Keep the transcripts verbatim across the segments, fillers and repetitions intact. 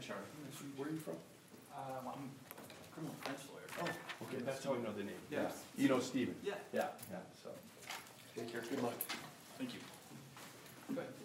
Charlie. Where are you from? Um, I'm a criminal defense lawyer. Oh, okay, that's how I know the name. Yeah. You know Steven? Yeah. Yeah, yeah, so. Take care, good luck. Thank you. Go ahead.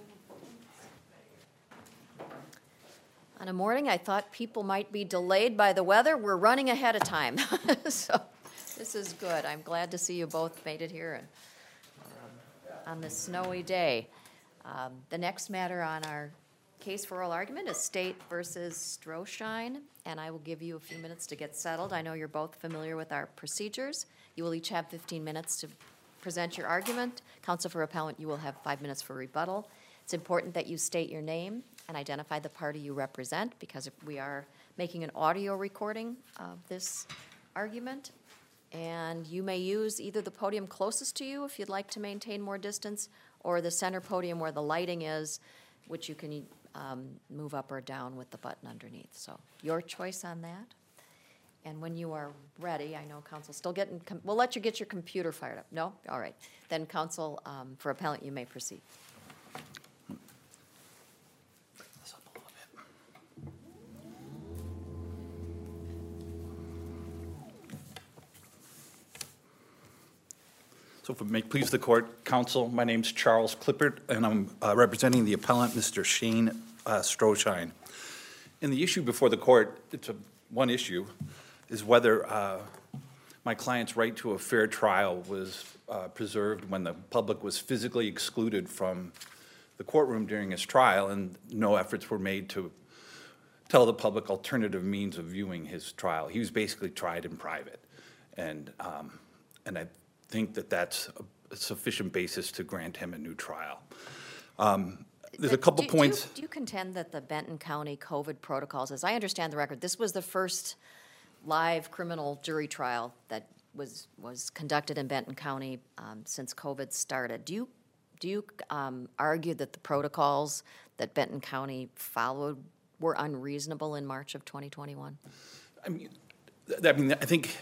On a morning I thought people might be delayed by the weather, we're running ahead of time. So this is good. I'm glad to see you both made it here and um, on this snowy day. Um, the next matter on our case for oral argument is State versus Stroschein, and I will give you a few minutes to get settled. I know you're both familiar with our procedures. You will each have fifteen minutes to present your argument. Counsel for appellant, you will have five minutes for rebuttal. It's important that you state your name and identify the party you represent, because we are making an audio recording of this argument. And you may use either the podium closest to you if you'd like to maintain more distance, or the center podium where the lighting is, which you can um, move up or down with the button underneath. So your choice on that. And when you are ready, I know counsel's still getting, com- we'll let you get your computer fired up. No? All right. Then counsel um, for appellant, you may proceed. So if it may please the court, counsel, my name's Charles Clippert, and I'm uh, representing the appellant, Mister Shane uh, Stroschein. And the issue before the court, it's a, one issue, is whether uh, my client's right to a fair trial was uh, preserved when the public was physically excluded from the courtroom during his trial, and no efforts were made to tell the public alternative means of viewing his trial. He was basically tried in private, and um, and I think that that's a sufficient basis to grant him a new trial. Um, there's a couple do, points. Do you, do you contend that the Benton County COVID protocols, as I understand the record, this was the first live criminal jury trial that was was conducted in Benton County um, since COVID started. Do you do you um, argue that the protocols that Benton County followed were unreasonable in March of twenty twenty-one? I mean, th- I mean, I think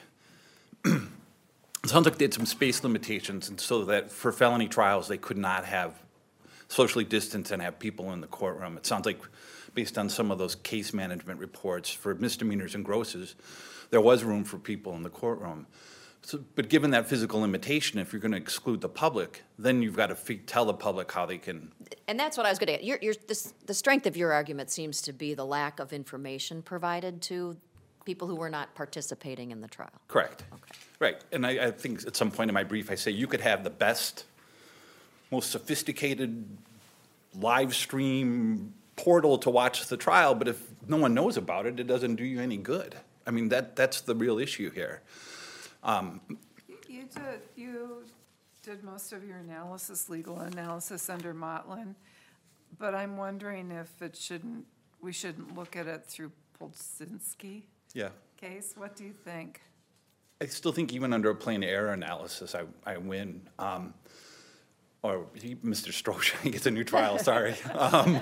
it sounds like they had some space limitations, and so that for felony trials, they could not have socially distanced and have people in the courtroom. It sounds like, based on some of those case management reports, for misdemeanors and grosses, there was room for people in the courtroom. So, but given that physical limitation, if you're going to exclude the public, then you've got to f- tell the public how they can. And that's what I was going to get. You're, you're, this, the strength of your argument seems to be the lack of information provided to people who were not participating in the trial. Correct. Okay. Right. And I, I think at some point in my brief, I say you could have the best, most sophisticated live stream portal to watch the trial, but if no one knows about it, it doesn't do you any good. I mean, that that's the real issue here. Um, You did, you did most of your analysis, legal analysis under Motlin, but I'm wondering if it shouldn't, we shouldn't look at it through Polsinski yeah. case. What do you think? I still think even under a plain error analysis, I, I win. Um, or he, Mister Stroschein gets a new trial, sorry. Um,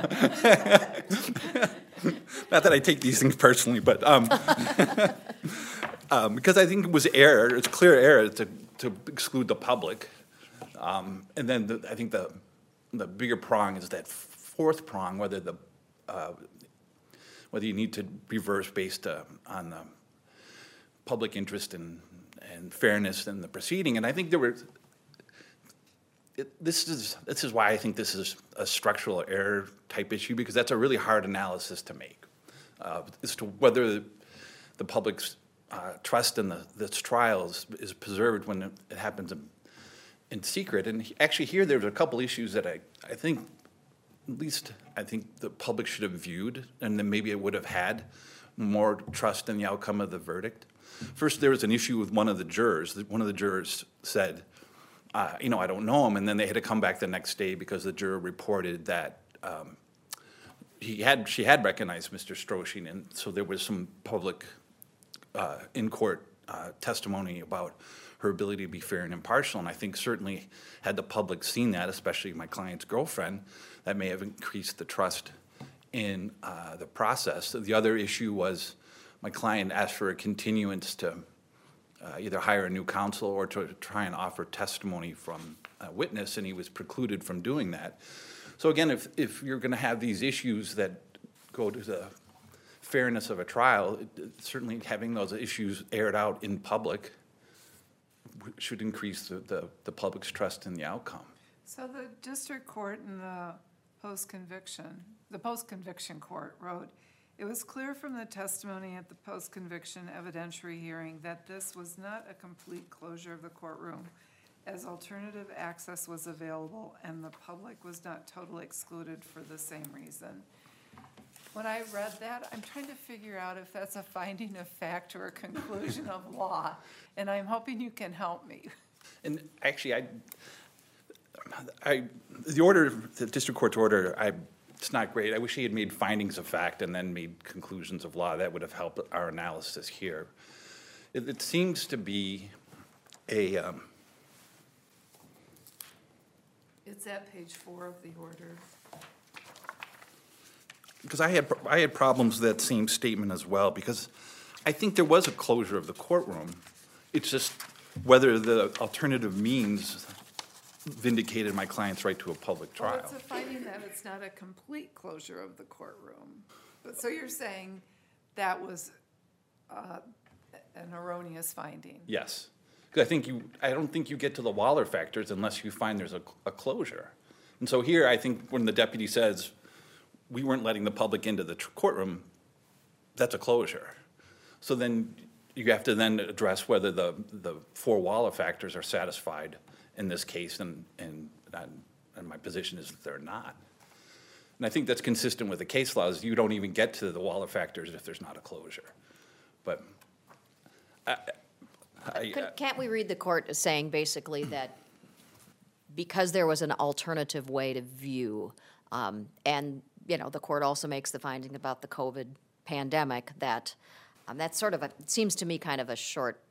not that I take these things personally, but um, um, because I think it was error, it's clear error to, to exclude the public. Um, and then the, I think the, the bigger prong is that fourth prong, whether the uh, whether you need to reverse based uh, on the public interest and, and fairness in the proceeding. And I think there were, it, this is this is why I think this is a structural error type issue, because that's a really hard analysis to make uh, as to whether the, the public's uh, trust in the this trial is, is preserved when it, it happens in, in secret. And he, actually here there's a couple issues that I, I think, at least I think the public should have viewed, and then maybe it would have had more trust in the outcome of the verdict. First, there was an issue with one of the jurors. One of the jurors said, uh, you know, I don't know him, and then they had to come back the next day because the juror reported that um, he had she had recognized Mister Stroschein, and so there was some public uh, in-court uh, testimony about her ability to be fair and impartial. And I think certainly had the public seen that, especially my client's girlfriend, that may have increased the trust in uh, the process. The other issue was my client asked for a continuance to uh, either hire a new counsel or to try and offer testimony from a witness, and he was precluded from doing that. So again, if, if you're going to have these issues that go to the fairness of a trial, it- it- certainly having those issues aired out in public w- should increase the, the, the public's trust in the outcome. So the district court and the post-conviction, the post-conviction court wrote, "It was clear from the testimony at the post-conviction evidentiary hearing that this was not a complete closure of the courtroom, as alternative access was available and the public was not totally excluded for the same reason." When I read that, I'm trying to figure out if that's a finding of fact or a conclusion of law, and I'm hoping you can help me. And actually, I, I, the order, the district court's order, I, it's not great. I wish he had made findings of fact and then made conclusions of law. That would have helped our analysis here. It, it seems to be a, um, It's at page four of the order. because I had, I had problems with that same statement as well, because I think there was a closure of the courtroom. It's just whether the alternative means vindicated my client's right to a public Well, trial. it's a finding that it's not a complete closure of the courtroom. But, so you're saying that was uh, an erroneous finding? Yes. Because I think you, I don't think you get to the Waller factors unless you find there's a, a closure. And so here, I think when the deputy says, we weren't letting the public into the tr- courtroom, that's a closure. So then you have to then address whether the, the four Waller factors are satisfied in this case, and, and, and my position is that they're not. And I think that's consistent with the case laws. You don't even get to the Waller factors if there's not a closure. But I, I, Could- Can't we read the court as saying basically that because there was an alternative way to view, um, and, you know, the court also makes the finding about the COVID pandemic, that um, that's sort of a, it seems to me kind of a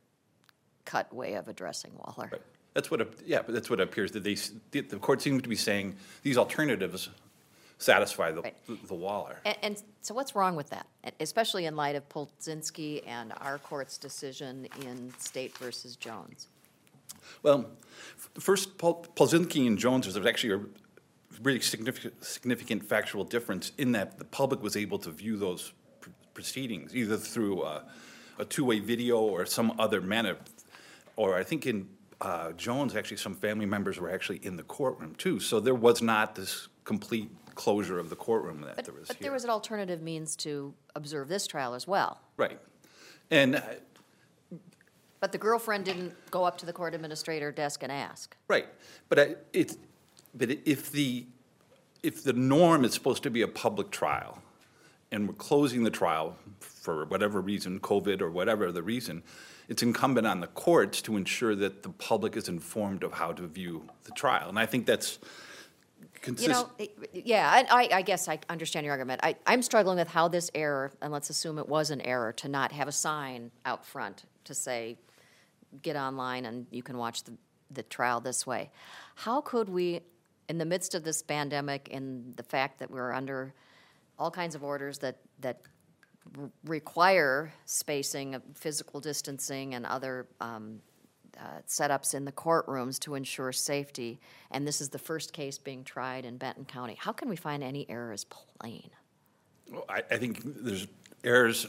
shortcut way of addressing Waller. Right. That's what, it- yeah, but that's what it appears that they, s- the the court seems to be saying, these alternatives satisfy the, Right. the Waller. And, and so what's wrong with that? E- Especially in light of Polzinski and our court's decision in State versus Jones. Well, f- first, Pol- Polzinski and Jones, there's actually a really significant, significant factual difference in that the public was able to view those pr- proceedings, either through uh, a two-way video or some other manner. Or I think in uh, Jones, actually, some family members were actually in the courtroom, too. So there was not this complete closure of the courtroom that But, there was but here. there was an alternative means to observe this trial as well. Right. And, uh, But the girlfriend didn't go up to the court administrator desk and ask. right, but I, it, but if the, if the norm is supposed to be a public trial, and we're closing the trial for whatever reason, COVID or whatever the reason, it's incumbent on the courts to ensure that the public is informed of how to view the trial. And I think that's You consistent. know, it- yeah, I, I- I guess I understand your argument. I, I'm struggling with how this error, and let's assume it was an error, to not have a sign out front to say, get online and you can watch the, the trial this way. How could we, in the midst of this pandemic and the fact that we're under all kinds of orders that, that r- require spacing, of physical distancing and other um, uh, setups in the courtrooms to ensure safety, and this is the first case being tried in Benton County, how can we find any error is plain? Well, I, I think there's errors.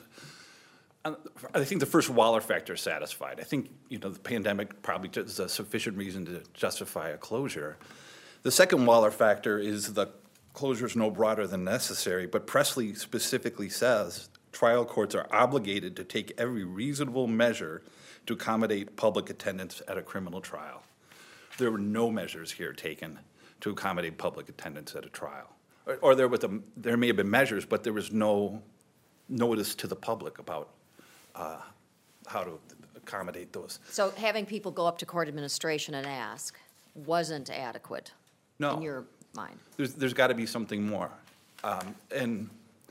uh, I think the first Waller factor is satisfied. I think, you know, the pandemic probably is a sufficient reason to justify a closure. The second Waller factor is the closure is no broader than necessary, but Presley specifically says trial courts are obligated to take every reasonable measure to accommodate public attendance at a criminal trial. There were no measures here taken to accommodate public attendance at a trial. Or, or there was a, there may have been measures, but there was no notice to the public about uh, how to accommodate those. So having people go up to court administration and ask wasn't adequate No. in your mind? There's, there's got to be something more. Um, and,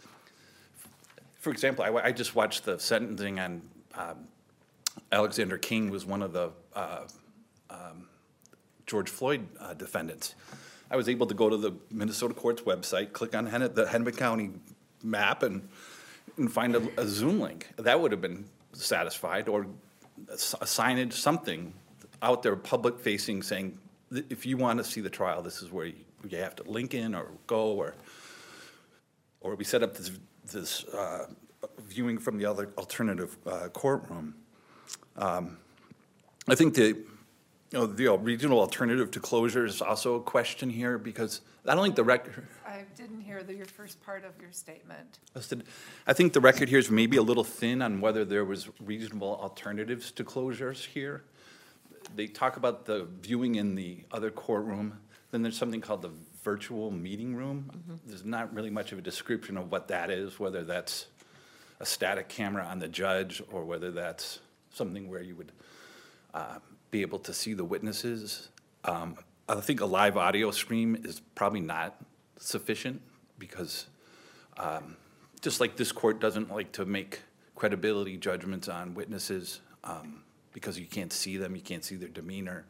for example, I, I just watched the sentencing on um, Alexander King, was one of the uh, um, George Floyd uh, defendants. I was able to go to the Minnesota court's website, click on Hen- the Hennepin County map, and, and find a, a Zoom link. That would have been satisfied, or a s- a signage, something out there, public-facing, saying, th- if you want to see the trial, this is where you, you have to link in or go, or or we set up this, this uh, viewing from the other alternative uh, courtroom. Um, I think the, you know, the regional alternative to closure is also a question here because I don't think the record, I didn't hear the, your first part of your statement. I think the record here is maybe a little thin on whether there was reasonable alternatives to closures here. They talk about the viewing in the other courtroom. Then there's something called the virtual meeting room. Mm-hmm. There's not really much of a description of what that is, whether that's a static camera on the judge or whether that's something where you would uh, be able to see the witnesses. Um, I think a live audio stream is probably not sufficient because um, just like this court doesn't like to make credibility judgments on witnesses um, because you can't see them, you can't see their demeanor.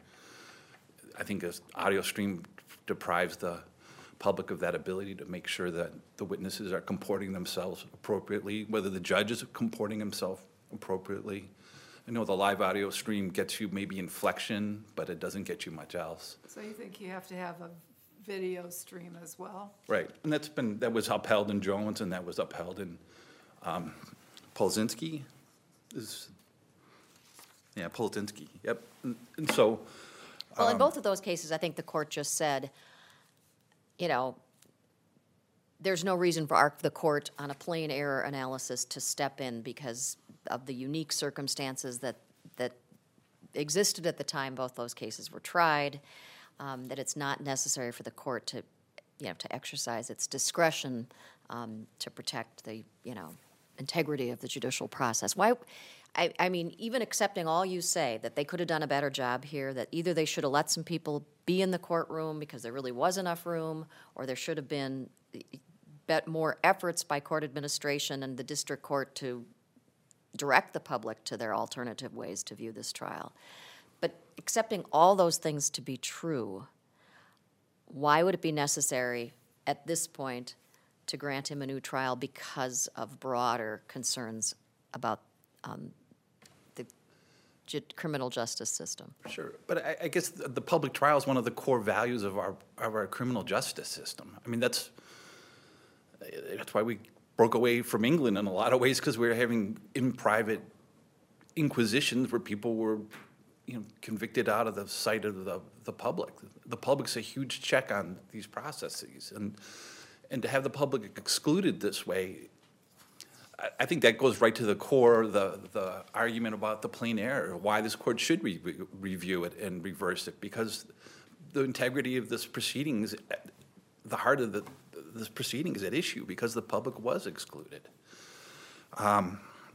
I think an audio stream deprives the public of that ability to make sure that the witnesses are comporting themselves appropriately, whether the judge is comporting himself appropriately. I know the live audio stream gets you maybe inflection, but it doesn't get you much else. So you think you have to have a video stream as well? Right, and that's been, that was upheld in Jones and that was upheld in um, Polzinski is, yeah, Polzinski, yep. And, and so, Well, in Um, both of those cases, I think the court just said, you know, there's no reason for our, the court on a plain error analysis to step in because of the unique circumstances that, that existed at the time both those cases were tried, um, that it's not necessary for the court to, you know, to exercise its discretion um, to protect the, you know, integrity of the judicial process. Why? I, I mean, even accepting all you say, that they could have done a better job here, that either they should have let some people be in the courtroom because there really was enough room, or there should have been bet more efforts by court administration and the district court to direct the public to their alternative ways to view this trial. But accepting all those things to be true, why would it be necessary at this point to grant him a new trial because of broader concerns about um, the ju- criminal justice system? Sure, but I, I guess the, the public trial is one of the core values of our of our criminal justice system. I mean, that's that's why we broke away from England in a lot of ways, because we were having in private inquisitions where people were, you know, convicted out of the sight of the the public. The public's a huge check on these processes, and and to have the public excluded this way, I, I think that goes right to the core of the the argument about the plain error, why this court should re- re- review it and reverse it, because the integrity of this proceedings, the heart of the this proceeding is at issue because the public was excluded. Um,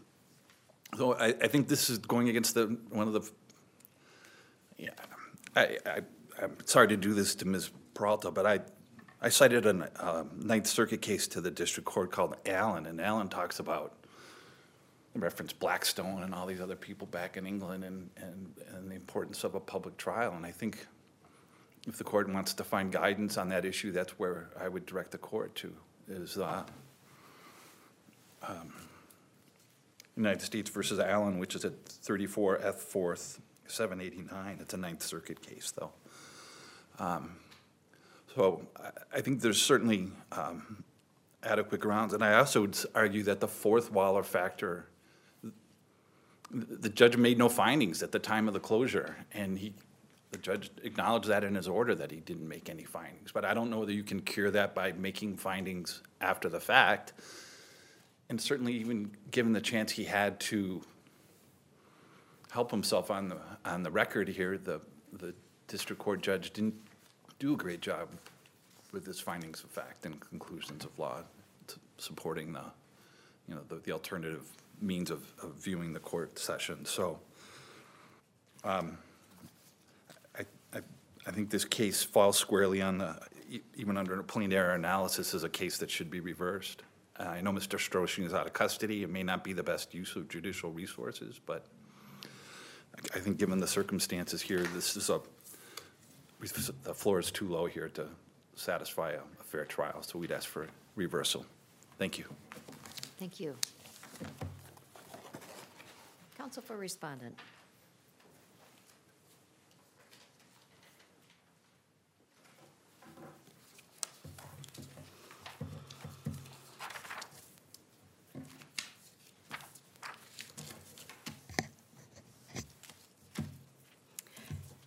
so I, I think this is going against the one of the. Yeah, I, I I'm sorry to do this to Miz Peralta, but I I cited a uh, Ninth Circuit case to the district court called Allen, and Allen talks about reference Blackstone and all these other people back in England and and and the importance of a public trial, and I think if the court wants to find guidance on that issue, that's where I would direct the court to, is uh, um, United States versus Allen, which is at thirty-four F fourth, seven eighty-nine. It's a Ninth Circuit case, though. Um, so I, I think there's certainly um, adequate grounds, and I also would argue that the fourth Waller factor, the judge made no findings at the time of the closure, and he The judge acknowledged that in his order that he didn't make any findings. But I don't know that you can cure that by making findings after the fact. And certainly even given the chance he had to help himself on the on the record here, the the district court judge didn't do a great job with his findings of fact and conclusions of law, t- supporting the you know the, the alternative means of, of viewing the court session. So. Um, I think this case falls squarely on the, e- even under a plain error analysis, is a case that should be reversed. Uh, I know Mister Stroshin is out of custody. It may not be the best use of judicial resources, but I I think given the circumstances here, this is a, the floor is too low here to satisfy a, a fair trial, so we'd ask for reversal. Thank you. Thank you. Counsel for respondent.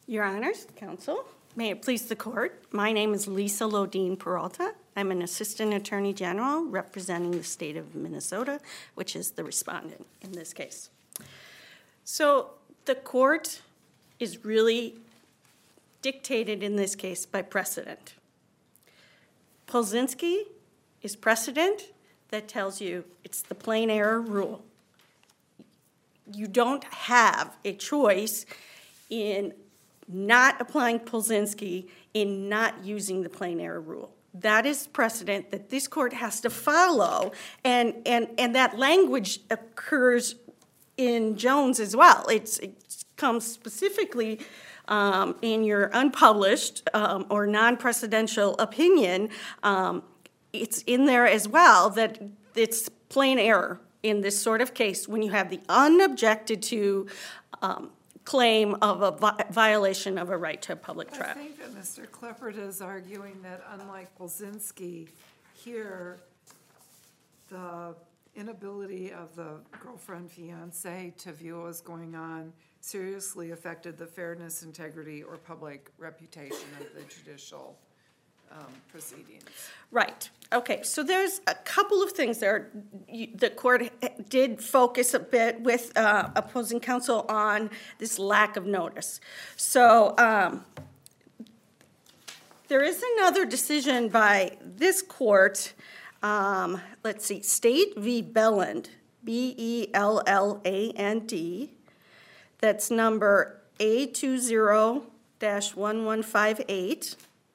Your Honors, Counsel, may it please the Court, my name is Lisa Lodine Peralta. I'm an Assistant Attorney General representing the state of Minnesota, which is the respondent in this case. So the court is really dictated in this case by precedent. Polzinski is precedent that tells you it's the plain error rule. You don't have a choice in not applying Polzinski, in not using the plain error rule. That is precedent that this court has to follow, and, and, and that language occurs in Jones as well. It's, it comes specifically um, in your unpublished um, or non-precedential opinion. Um, it's in there as well that it's plain error in this sort of case when you have the unobjected to um, claim of a vi- violation of a right to a public trial. I think that Mister Klippert is arguing that unlike Polzinski, here, the inability of the girlfriend fiance to view what was going on seriously affected the fairness, integrity, or public reputation of the judicial um, proceedings. Right. Okay, so there's a couple of things there. You, the court did focus a bit with uh, opposing counsel on this lack of notice. So um, there is another decision by this court, um, let's see, State v. Belland, B E L L A N D, that's number A two zero dash one one five eight.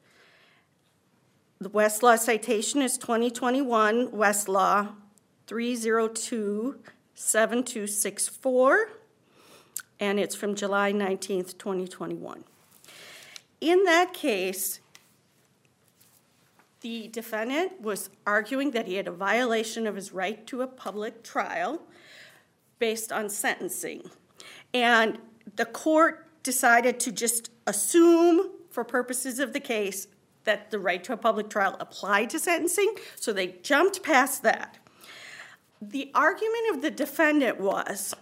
The Westlaw citation is twenty twenty-one Westlaw three zero two seven two six four, and it's from July nineteenth, twenty twenty-one. In that case, the defendant was arguing that he had a violation of his right to a public trial based on sentencing. And the court decided to just assume, for purposes of the case, that the right to a public trial applied to sentencing, so they jumped past that. The argument of the defendant was,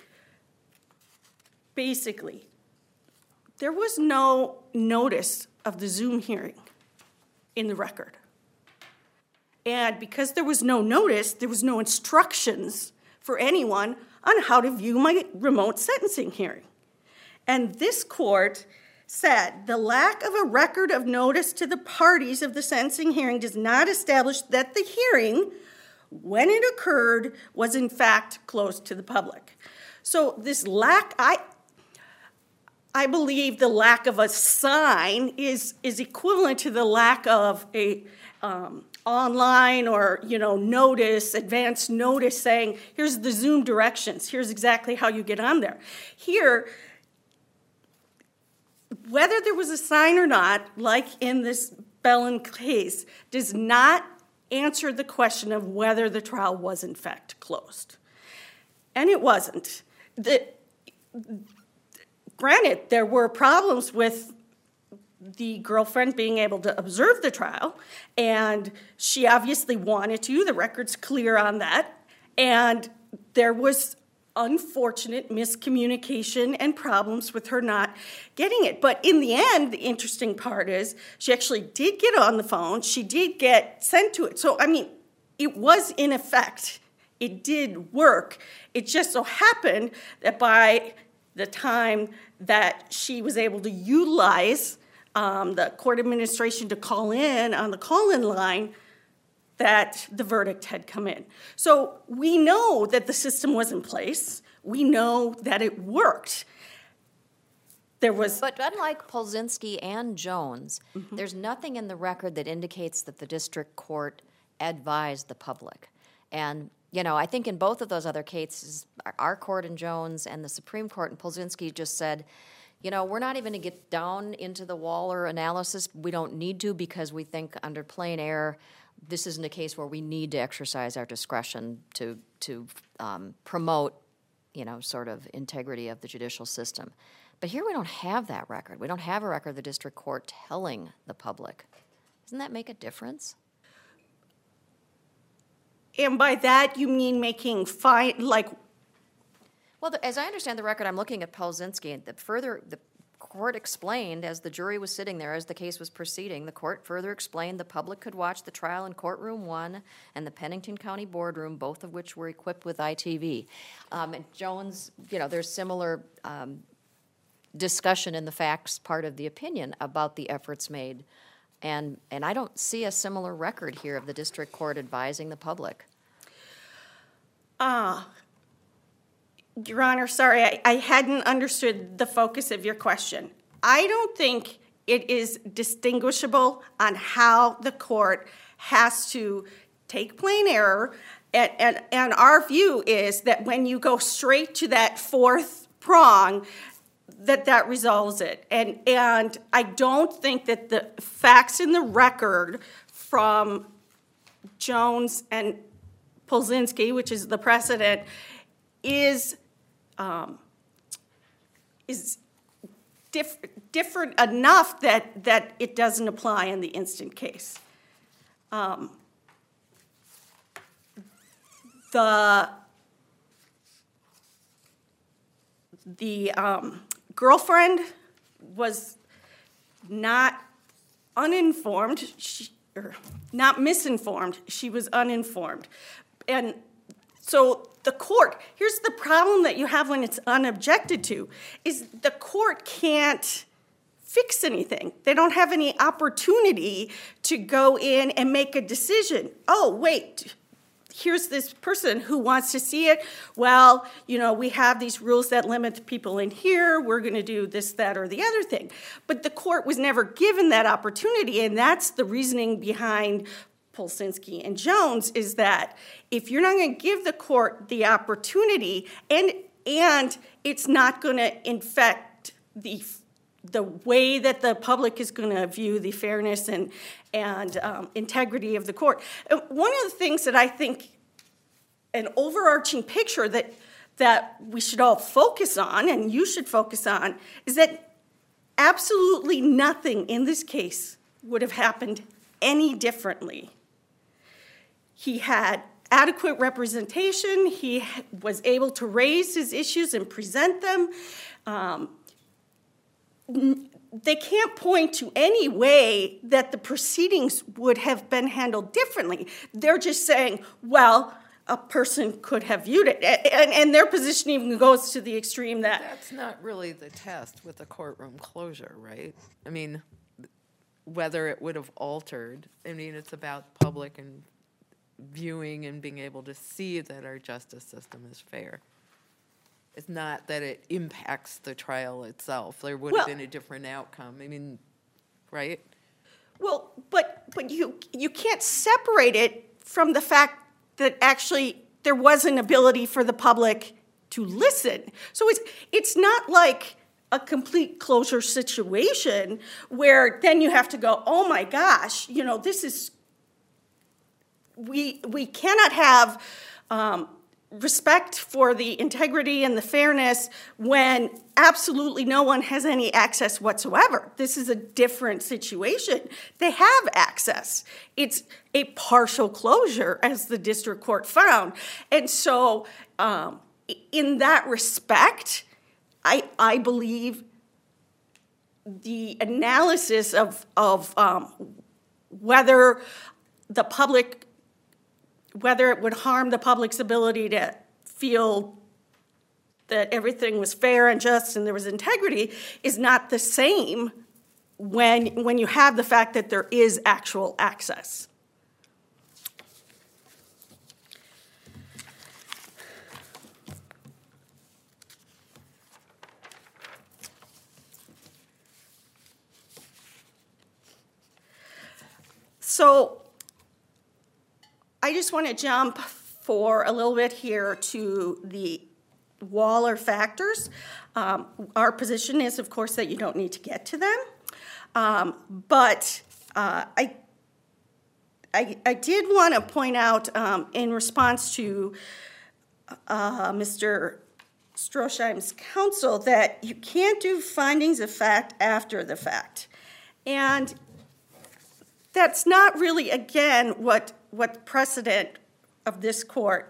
basically, there was no notice of the Zoom hearing in the record. And because there was no notice, there was no instructions for anyone on how to view my remote sentencing hearing. And this court said the lack of a record of notice to the parties of the sentencing hearing does not establish that the hearing, when it occurred, was in fact closed to the public. So this lack, I, I believe the lack of a sign is, is equivalent to the lack of a um, online or, you know, notice, advance notice saying, here's the Zoom directions, here's exactly how you get on there. Here, whether there was a sign or not, like in this Belland case, does not answer the question of whether the trial was in fact closed. And it wasn't. The, granted, there were problems with the girlfriend being able to observe the trial, and she obviously wanted to. The record's clear on that. And there was unfortunate miscommunication and problems with her not getting it. But in the end, the interesting part is she actually did get on the phone. She did get sent to it. So, I mean, it was in effect. It did work. It just so happened that by the time that she was able to utilize um, the court administration to call in on the call-in line, that the verdict had come in. So we know that the system was in place. We know that it worked. There was... But unlike Polzinski and Jones, mm-hmm. there's nothing in the record that indicates that the district court advised the public. And, you know, I think in both of those other cases, our court in Jones and the Supreme Court in Polzinski just said, you know, we're not even going to get down into the Waller analysis. We don't need to because we think under plain error, this isn't a case where we need to exercise our discretion to to um, promote, you know, sort of integrity of the judicial system. But here we don't have that record. We don't have a record of the district court telling the public. Doesn't that make a difference? And by that, you mean making fine, like... Well, the, as I understand the record, I'm looking at Polzinski, and the further the court explained, as the jury was sitting there, as the case was proceeding, the court further explained the public could watch the trial in courtroom one and the Pennington County boardroom, both of which were equipped with I T V. Um, and Jones, you know, there's similar um, discussion in the facts part of the opinion about the efforts made. And, and I don't see a similar record here of the district court advising the public. Ah, Your Honor, sorry, I, I hadn't understood the focus of your question. I don't think it is distinguishable on how the court has to take plain error, and, and, and our view is that when you go straight to that fourth prong, that that resolves it. And, and I don't think that the facts in the record from Jones and Polzinski, which is the precedent, is um, is diff different enough that that it doesn't apply in the instant case. Um, the the um, girlfriend was not uninformed, she, or not misinformed. She was uninformed. And so the court, here's the problem that you have when it's unobjected to, is the court can't fix anything. They don't have any opportunity to go in and make a decision. Oh, wait, here's this person who wants to see it. Well, you know, we have these rules that limit people in here. We're going to do this, that, or the other thing. But the court was never given that opportunity, and that's the reasoning behind Polzinski and Jones, is that if you're not going to give the court the opportunity, and and it's not going to infect the the way that the public is going to view the fairness and and um, integrity of the court. One of the things that I think, an overarching picture that that we should all focus on, and you should focus on, is that absolutely nothing in this case would have happened any differently. He had adequate representation. He was able to raise his issues and present them. Um, they can't point to any way that the proceedings would have been handled differently. They're just saying, well, a person could have viewed it. And, and their position even goes to the extreme that... That's not really the test with a courtroom closure, right? I mean, whether it would have altered. I mean, it's about public and viewing and being able to see that our justice system is fair. It's not that it impacts the trial itself. There would have Well, been a different outcome. I mean, right? Well, but but you you can't separate it from the fact that actually there was an ability for the public to listen. So it's it's not like a complete closure situation where then you have to go, oh my gosh, you know, this is, we we cannot have um, respect for the integrity and the fairness when absolutely no one has any access whatsoever. This is a different situation. They have access. It's a partial closure, as the district court found. And so um, in that respect, I, I believe the analysis of, of um, whether the public, whether it would harm the public's ability to feel that everything was fair and just and there was integrity is not the same when, when you have the fact that there is actual access. So I just want to jump for a little bit here to the Waller factors. Um, our position is, of course, that you don't need to get to them. Um, but uh, I, I, I did want to point out um, in response to uh, Mister Stroheim's counsel that you can't do findings of fact after the fact. And that's not really, again, what, what the precedent of this court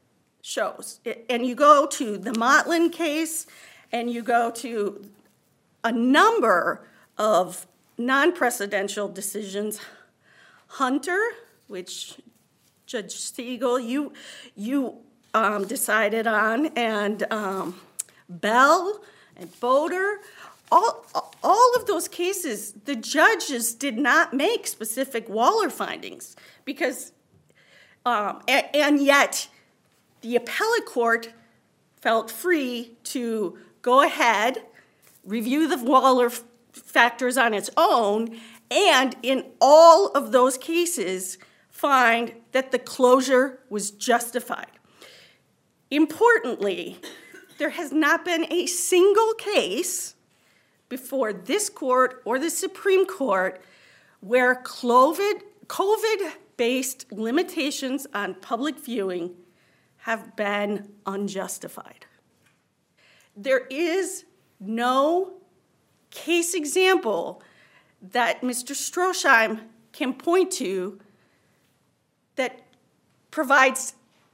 shows. It, and you go to the Motlin case, and you go to a number of non-precedential decisions. Hunter, which Judge Siegel, you, you um, decided on, and um, Bell and Boder, all, all of those cases, the judges did not make specific Waller findings because, um, and, and yet the appellate court felt free to go ahead, review the Waller f- factors on its own, and in all of those cases find that the closure was justified. Importantly, there has not been a single case before this court or the Supreme Court where COVID, COVID-based limitations on public viewing have been unjustified. There is no case example that Mister Stroheim can point to that provides,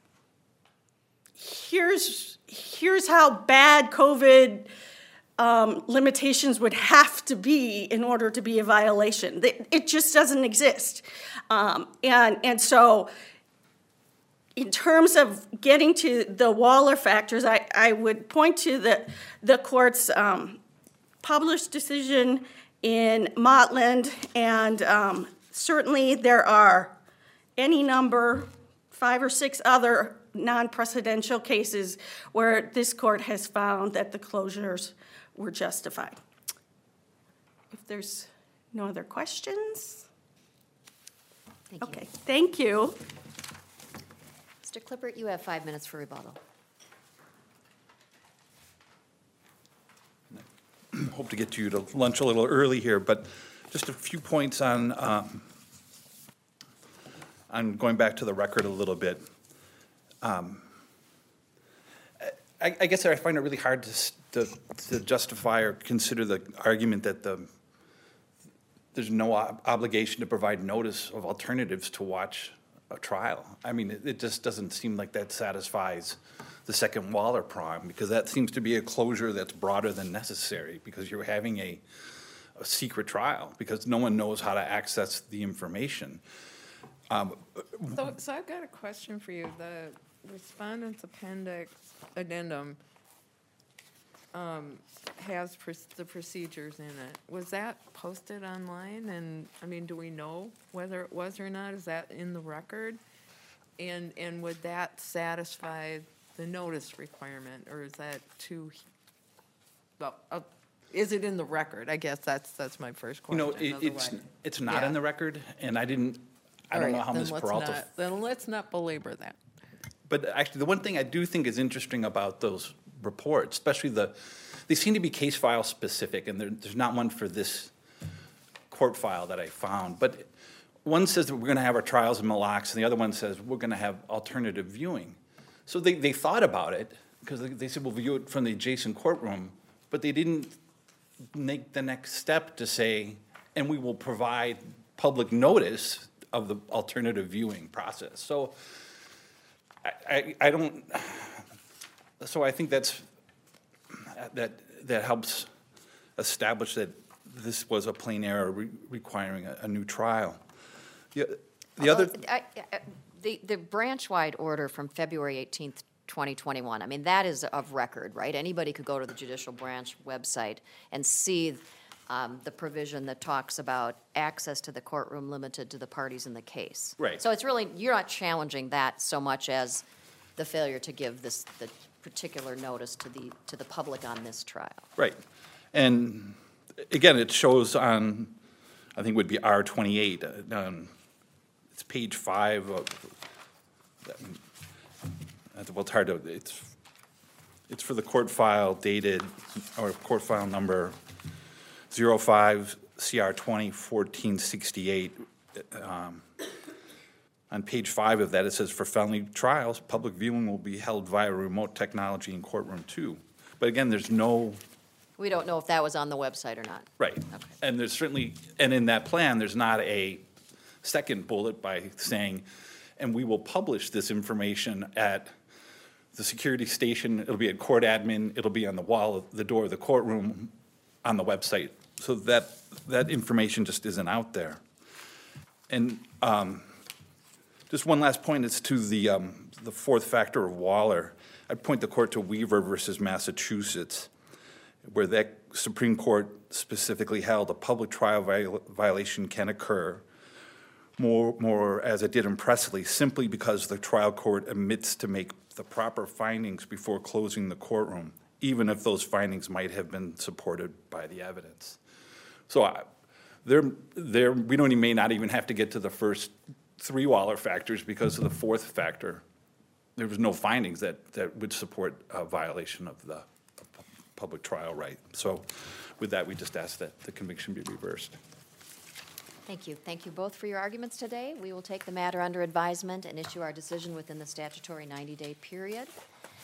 here's, here's how bad COVID um, limitations would have to be in order to be a violation. It, it just doesn't exist. Um, and, and so in terms of getting to the Waller factors, I, I would point to the, the court's um, published decision in Motland, and um, certainly there are any number, five or six other non-precedential cases where this court has found that the closures were justified. If there's no other questions? Thank you. Okay, thank you. Mister Clippert, you have five minutes for rebuttal. Hope to get you to lunch a little early here, but just a few points on, um, on going back to the record a little bit. Um, I, I guess I find it really hard to, s- to, to justify or consider the argument that the, there's no ob- obligation to provide notice of alternatives to watch a trial. I mean, it, it just doesn't seem like that satisfies the second Waller prong, because that seems to be a closure that's broader than necessary, because you're having a, a secret trial, because no one knows how to access the information. Um, So, so I've got a question for you. The respondent's appendix addendum um, has pr- the procedures in it. Was that posted online? And, I mean, do we know whether it was or not? Is that in the record? And, and would that satisfy the notice requirement, or is that too, well, uh, is it in the record? I guess that's, that's my first You question. know, it, it's, Otherwise- it's not Yeah. in the record, and I didn't, I All don't know right, how then Miz let's Peralta. not- Then let's not belabor that. But actually, the one thing I do think is interesting about those reports, especially the, they seem to be case file specific, and there, there's not one for this court file that I found. But one says that we're gonna have our trials in Mille Lacs, and the other one says we're gonna have alternative viewing. So they, they thought about it, because they, they said we'll view it from the adjacent courtroom, but they didn't make the next step to say, and we will provide public notice of the alternative viewing process. So I, I, I don't, so I think that's, that, that helps establish that this was a plain error re- requiring a, a new trial. The, the other, Although, I- I- The, the branch-wide order from February eighteenth, twenty twenty-one, I mean, that is of record, right? Anybody could go to the judicial branch website and see um, the provision that talks about access to the courtroom limited to the parties in the case. Right. So it's really, you're not challenging that so much as the failure to give this, the particular notice to the, to the public on this trial. right. And again, it shows on, I think it would be R twenty-eight, uh, um, it's page five of, well, it's hard to, it's, it's for the court file dated, or court file number zero five C R twenty fourteen sixty-eight. Um, On page five of that, it says, for felony trials, public viewing will be held via remote technology in courtroom two. But again, there's no, We don't know if that was on the website or not. right. And there's certainly, and in that plan, there's not a second bullet by saying, and we will publish this information at the security station, it'll be at court admin, it'll be on the wall of the door of the courtroom, on the website. So that, that information just isn't out there. And um, just one last point is to the, um, the fourth factor of Waller. I'd point the court to Weaver versus Massachusetts, where that Supreme Court specifically held a public trial viol- violation can occur more, more as it did in Presley, simply because the trial court omits to make the proper findings before closing the courtroom, even if those findings might have been supported by the evidence. So I, there, there, we don't even, may not even have to get to the first three Waller factors because of the fourth factor. There was no findings that, that would support a violation of the public trial right. So with that, we just ask that the conviction be reversed. Thank you. Thank you both for your arguments today. We will take the matter under advisement and issue our decision within the statutory ninety-day period.